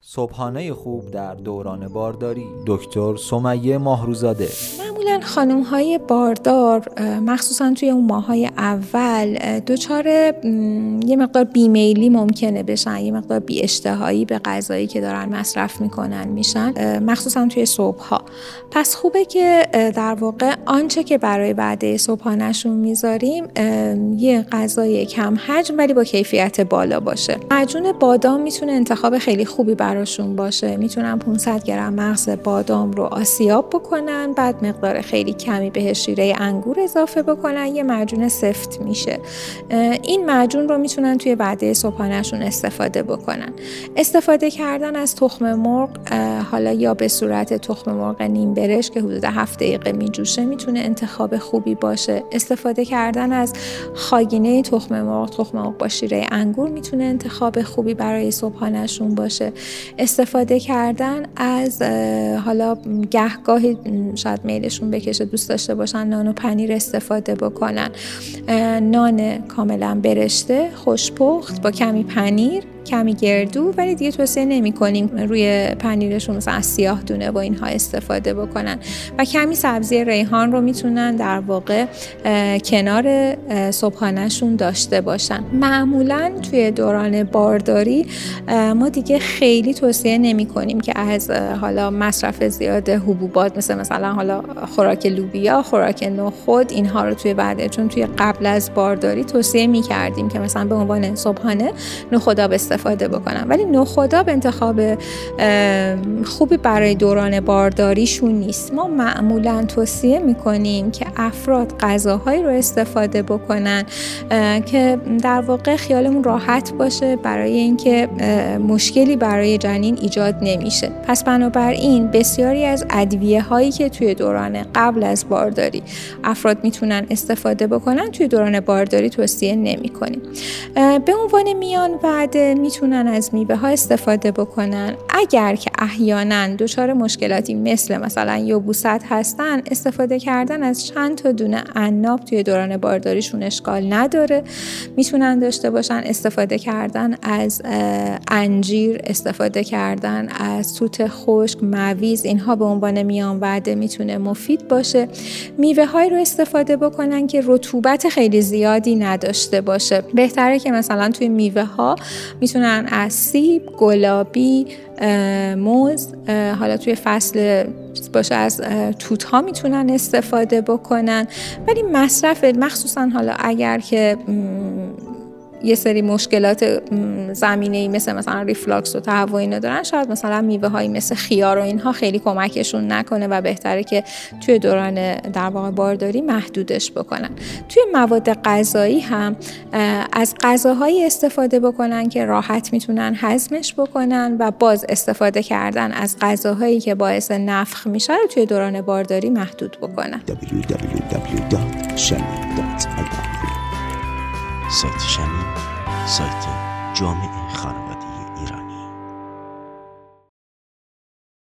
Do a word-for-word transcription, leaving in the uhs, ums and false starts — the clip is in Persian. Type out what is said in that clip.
صبحانه خوب در دوران بارداری. دکتر سمیه ماهروزاده. معمولا خانم‌های باردار مخصوصا توی اون ماه‌های اول دچار یه مقدار بیمیلی ممکنه بشن، یه مقدار بی اشتهایی به غذایی که دارن مصرف میکنن میشن، مخصوصا توی صبح‌ها. پس خوبه که در واقع آنچه که برای وعده صبحانه‌شون میذاریم یه غذای کم حجم ولی با کیفیت بالا باشه. معجون بادام میتونه انتخاب خیلی خوبی براشون باشه. میتونن پانصد گرم مغز بادام رو آسیاب بکنن، بعد مقدار خیلی کمی بهش شیره انگور اضافه بکنن، یه معجون سفت میشه. این معجون رو میتونن توی وعده صبحانه‌شون استفاده بکنن. استفاده کردن از تخم مرغ، حالا یا به صورت تخم مرغ نیم برش که حدود هفت دقیقه میجوشه، میتونه انتخاب خوبی باشه. استفاده کردن از خاگینه تخم مرغ، تخم مرغ با شیره انگور، میتونه انتخاب خوبی برای صبحانه‌شون باشه. استفاده کردن از حالا گهگاهی شاید میلشون بکشه دوست داشته باشن نان و پنیر استفاده بکنن. نان کاملا برشته، خوشپخت با کمی پنیر، کمی گردو، ولی دیگه توصیه نمی کنیم روی پنیرشون مثلا از سیاه دونه و اینها استفاده بکنن. و کمی سبزی ریحان رو میتونن در واقع کنار صبحانه‌شون داشته باشن. معمولا توی دوران بارداری ما دیگه خیلی توصیه نمی کنیم که از حالا مصرف زیاد حبوبات مثل مثلا حالا خوراک لوبیا، خوراک نخود، اینها رو توی وعده، چون توی قبل از بارداری توصیه می کردیم که مثلا به عنوان صبحانه نخودآب استفاده بکنن، ولی نخودآب انتخاب خوبی برای دوران بارداریشون نیست. ما معمولا توصیه میکنیم که افراد غذاهایی رو استفاده بکنن که در واقع خیالمون راحت باشه برای اینکه مشکلی برای جنین ایجاد نمیشه. پس بنابراین بسیاری از ادویه هایی که توی دوران قبل از بارداری افراد میتونن استفاده بکنن توی دوران بارداری توصیه نمیکنیم. به عنوان میان وعده میتونن از میوه ها استفاده بکنن. اگر که احیانا دچار مشکلاتی مثل مثلا یبوست هستن، استفاده کردن از چند تا دونه عناب توی دوران بارداریشون اشکال نداره. میتونن داشته باشن استفاده کردن از انجیر، استفاده کردن از توت خشک، مویز، اینها به عنوان میان وعده میتونه مفید باشه. میوه های رو استفاده بکنن که رطوبت خیلی زیادی نداشته باشه. بهتره که مثلا توی میوه ها میتونن از سیب، گلابی، موز، حالا توی فصل باشه از توت ها میتونن استفاده بکنن. ولی مصرف مخصوصا حالا اگر که یه سری مشکلات زمینه‌ای مثل مثلا ریفلاکس و تهوع اینا دارن، شاید مثلا میوه هایی مثل خیار و اینها خیلی کمکشون نکنه و بهتره که توی دوران در واقع بارداری محدودش بکنن. توی مواد غذایی هم از غذاهایی استفاده بکنن که راحت میتونن هضمش بکنن و باز استفاده کردن از غذاهایی که باعث نفخ میشه رو توی دوران بارداری محدود بکنن. دبلیو دبلیو دبلیو دات شمی دات آی آر سایت شمی، سایت جامعه خانواده.